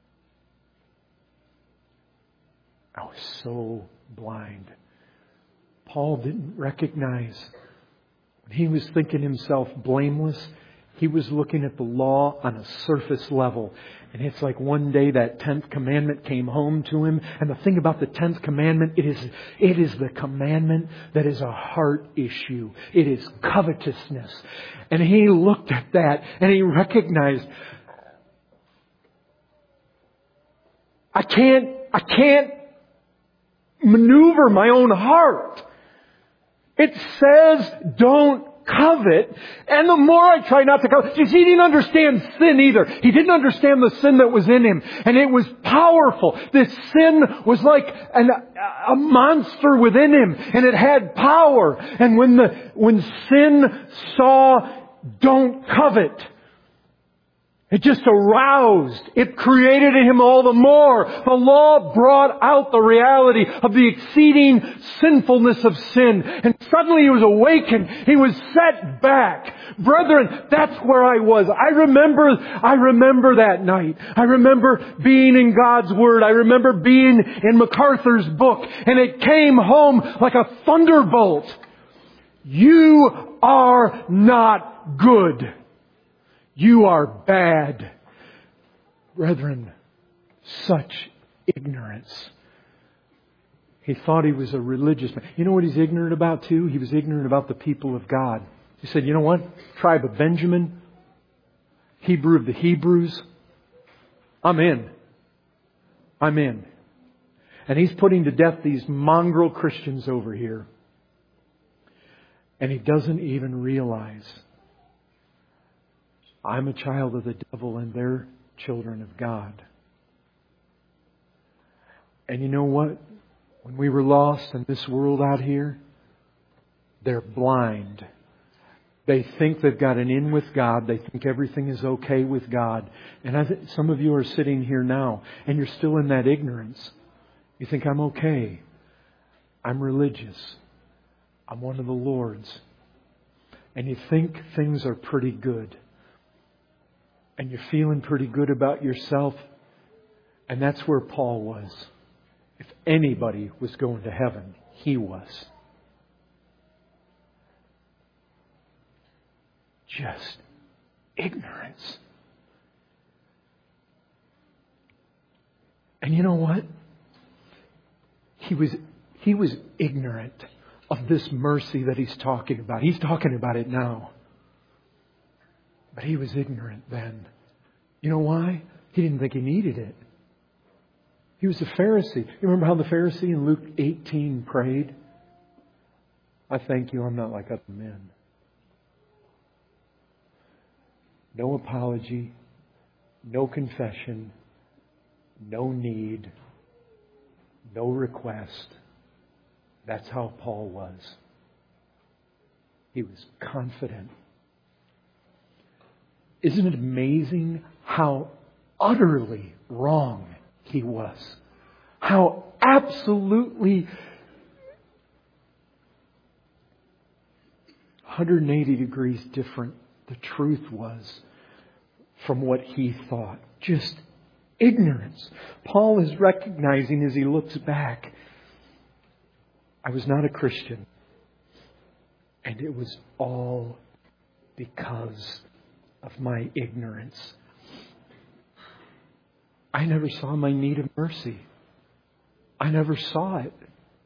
A: I was so blind. Paul didn't recognize. When he was thinking himself blameless, he was looking at the law on a surface level. And it's like one day that tenth commandment came home to him. And the thing about the tenth commandment, it is, it is the commandment that is a heart issue. It is covetousness. And he looked at that and he recognized, I can't, I can't maneuver my own heart. It says don't covet. And the more I try not to covet, you see, he didn't understand sin either. He didn't understand the sin that was in him. And it was powerful. This sin was like an, a monster within him. And it had power. And when the, when sin saw don't covet, it just aroused. It created in him all the more. The law brought out the reality of the exceeding sinfulness of sin. And suddenly he was awakened. He was set back. Brethren, that's where I was. I remember, I remember that night. I remember being in God's Word. I remember being in MacArthur's book. And it came home like a thunderbolt. You are not good. You are bad. Brethren, such ignorance. He thought he was a religious man. You know what he's ignorant about too? He was ignorant about the people of God. He said, you know what? Tribe of Benjamin, Hebrew of the Hebrews, I'm in. I'm in. And he's putting to death these mongrel Christians over here. And he doesn't even realize I'm a child of the devil and they're children of God. And you know what? When we were lost in this world out here, they're blind. They think they've got an in with God. They think everything is okay with God. And I think some of you are sitting here now and you're still in that ignorance. You think, I'm okay. I'm religious. I'm one of the Lord's. And you think things are pretty good. And you're feeling pretty good about yourself. And that's where Paul was. If anybody was going to heaven, he was. Just ignorance. And you know what? He was, he was ignorant of this mercy that he's talking about. He's talking about it now. But he was ignorant then. You know why? He didn't think he needed it. He was a Pharisee. You remember how the Pharisee in Luke eighteen prayed? I thank you, I'm not like other men. No apology, no confession, no need, no request. That's how Paul was. He was confident. Isn't it amazing how utterly wrong he was? How absolutely one hundred eighty degrees different the truth was from what he thought. Just ignorance. Paul is recognizing as he looks back, I was not a Christian. And it was all because of my ignorance. I never saw my need of mercy. I never saw it.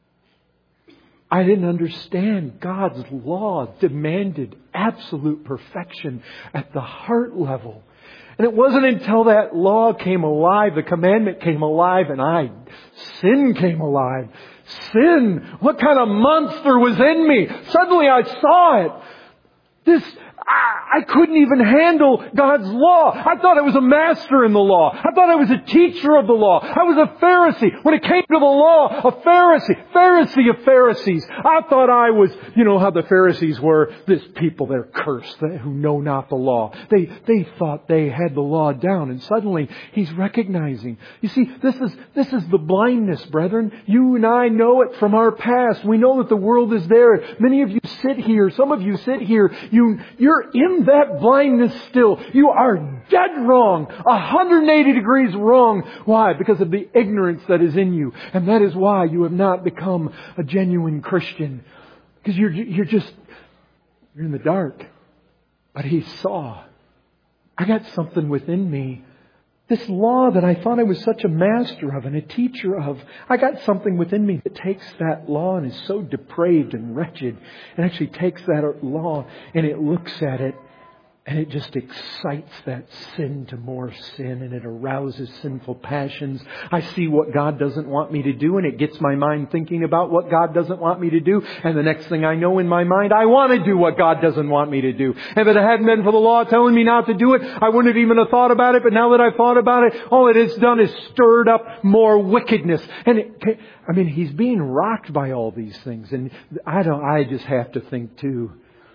A: I didn't understand God's law demanded absolute perfection at the heart level. And it wasn't until that law came alive, the commandment came alive, and I, sin came alive. Sin! What kind of monster was in me? Suddenly I saw it. This, I, I couldn't even handle God's law. I thought I was a master in the law. I thought I was a teacher of the law. I was a Pharisee. When it came to the law, a Pharisee. Pharisee of Pharisees. I thought I was, you know how the Pharisees were. This people, they're cursed, who know not the law. They, they thought they had the law down. And suddenly, He's recognizing. You see, this is, this is the blindness, brethren. You and I know it from our past. We know that the world is there. Many of you sit here. Some of you sit here. You, you're in that blindness still. You are dead wrong. one hundred eighty degrees wrong. Why? Because of the ignorance that is in you. And that is why you have not become a genuine Christian. Because you're, you're just, you're in the dark. But He saw. I got something within me. This law that I thought I was such a master of and a teacher of, I got something within me that takes that law and is so depraved and wretched. It actually takes that law and it looks at it and it just excites that sin to more sin, and it arouses sinful passions. I see what God doesn't want me to do, and it gets my mind thinking about what God doesn't want me to do. And the next thing I know in my mind, I want to do what God doesn't want me to do. And if it hadn't been for the law telling me not to do it, I wouldn't have even have thought about it. But now that I've thought about it, all it has done is stirred up more wickedness. And it, I mean, He's being rocked by all these things. And I don't, I just have to think too,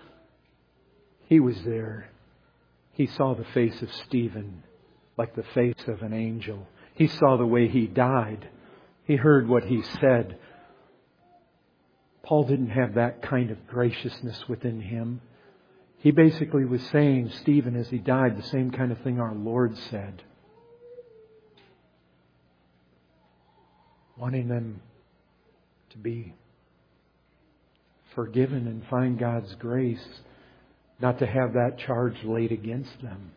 A: He was there. He saw the face of Stephen like the face of an angel. He saw the way he died. He heard what he said. Paul didn't have that kind of graciousness within him. He basically was saying, Stephen, as he died, the same kind of thing our Lord said. Wanting them to be forgiven and find God's grace. Not to have that charge laid against them.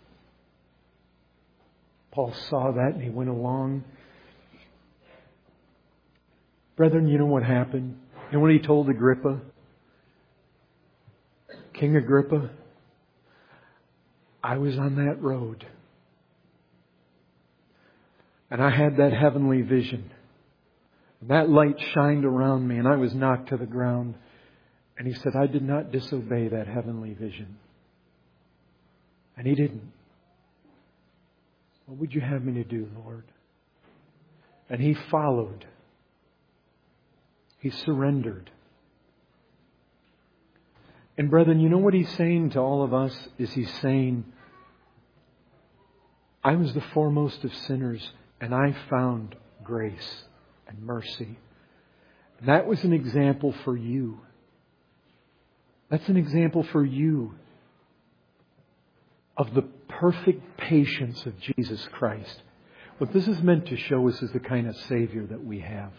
A: Paul saw that and he went along. Brethren, you know what happened? You know what he told Agrippa? King Agrippa, I was on that road. And I had that heavenly vision. And that light shined around me and I was knocked to the ground. And he said, I did not disobey that heavenly vision. And he didn't. What would you have me to do, Lord? And he followed. He surrendered. And brethren, you know what he's saying to all of us? Is he's saying, I was the foremost of sinners and I found grace and mercy. And that was an example for you. That's an example for you of the perfect patience of Jesus Christ. What this is meant to show us is the kind of Savior that we have.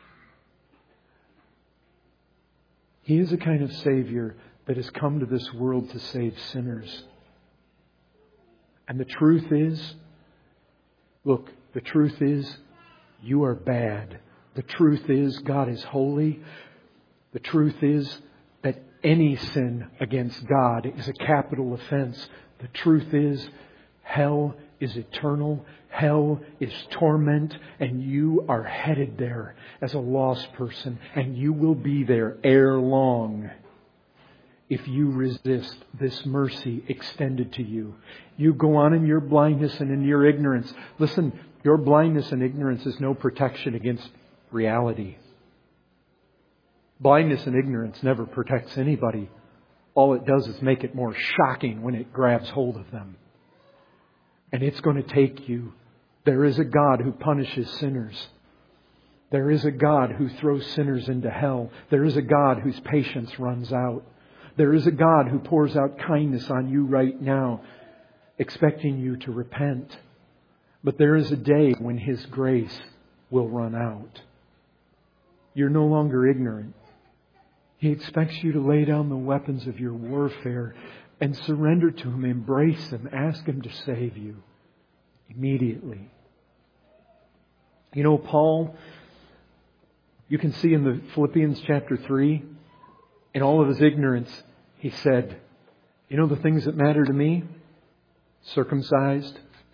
A: He is a kind of Savior that has come to this world to save sinners. And the truth is, look, the truth is, you are bad. The truth is, God is holy. The truth is, that any sin against God is a capital offense. The truth is, hell is eternal. Hell is torment. And you are headed there as a lost person. And you will be there ere long if you resist this mercy extended to you. You go on in your blindness and in your ignorance. Listen, your blindness and ignorance is no protection against reality. Blindness and ignorance never protects anybody. All it does is make it more shocking when it grabs hold of them. And it's going to take you. There is a God who punishes sinners. There is a God who throws sinners into hell. There is a God whose patience runs out. There is a God who pours out kindness on you right now, expecting you to repent. But there is a day when His grace will run out. You're no longer ignorant. He expects you to lay down the weapons of your warfare and surrender to Him, embrace Him, ask Him to save you immediately. You know, Paul, you can see in the Philippians chapter three, in all of his ignorance, he said, you know the things that matter to me? Circumcised,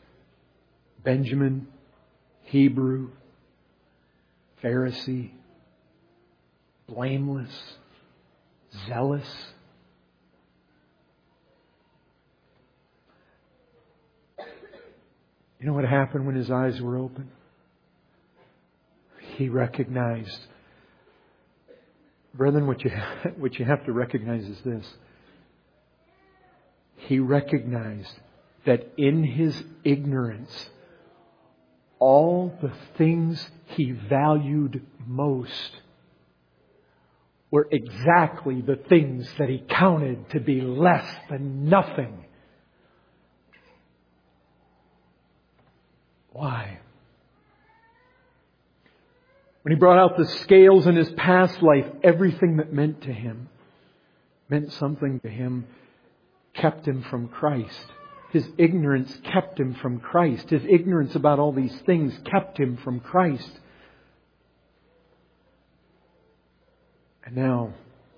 A: Benjamin, Hebrew, Pharisee, blameless, zealous. You know what happened when his eyes were open? He recognized. Brethren, what you, what you have to recognize is this. He recognized that in his ignorance, all the things he valued most were exactly the things that he counted to be less than nothing. Why? When he brought out the scales in his past life, everything that meant to him, meant something to him, kept him from Christ. His ignorance kept him from Christ. His ignorance about all these things kept him from Christ. And now,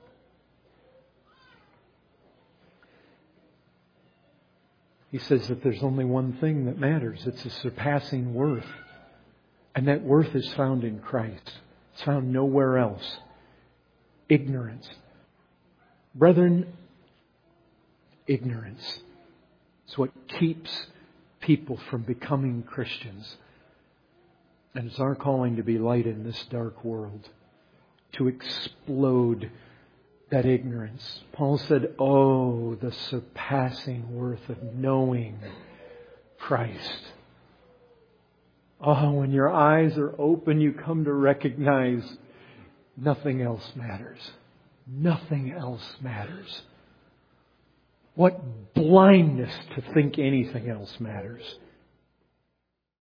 A: he says that there's only one thing that matters. It's a surpassing worth. And that worth is found in Christ. It's found nowhere else. Ignorance. Brethren, ignorance is what keeps people from becoming Christians. And it's our calling to be light in this dark world. To explode that ignorance. Paul said, oh, the surpassing worth of knowing Christ. Oh, when your eyes are open, you come to recognize nothing else matters. Nothing else matters. What blindness to think anything else matters.